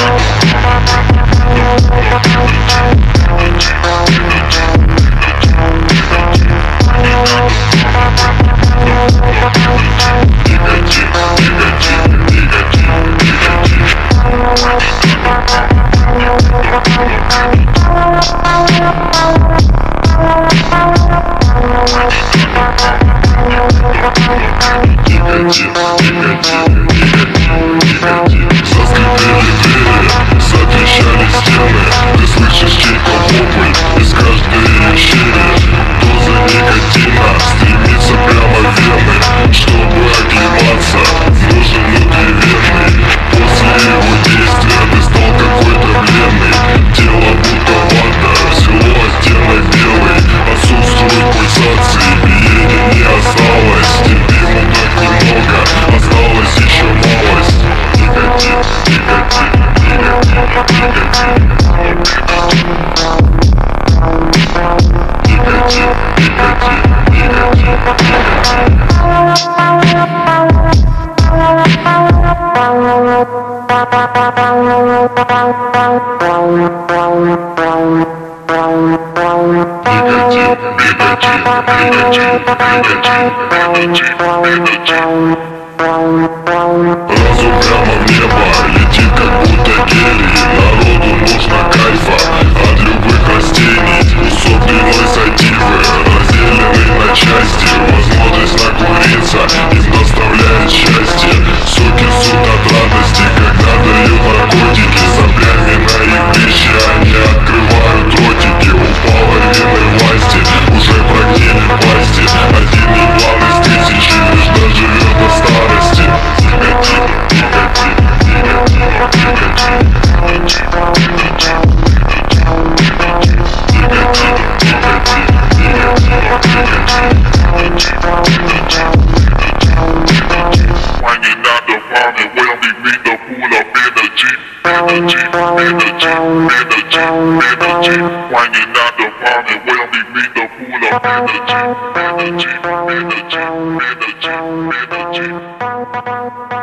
Заскрипели двери, затрещали стены. Ты слышишь чей-то вопль из каждой щели. Доза никотина стремится прямо в вены. Чтобы оклематься, нужен внутривенный. После его действия ты стал какой-то бледный. Тело будто вата, всего оттенок белый. Отсутствуют пульсации, биения не осталось. Терпиму так немного, осталось еще малость. Никотин, никотин, никотин, никотин, никотин, разум прямо в небо летит, как будто гелий. Народу нужно кайфа от любых растений. Кусок длиной сативы, разделенный на части. Возможность накуриться им доставляет счастье. Соки суд от радости, когда дают наркотики. Соплями на их вещи они открывают ротики. У половины власти уже прогнили пасти. Один еблан из тысячи лишь доживет до старости. Hanging out the apartment, when we meet the pool up in the Jeep. In the Jeep, in the Jeep, in the Jeep, in the Jeep. Hanging out the apartment, when we meet the pool up in the Jeep. In the Jeep, in the Jeep, in the Jeep, in the Jeep.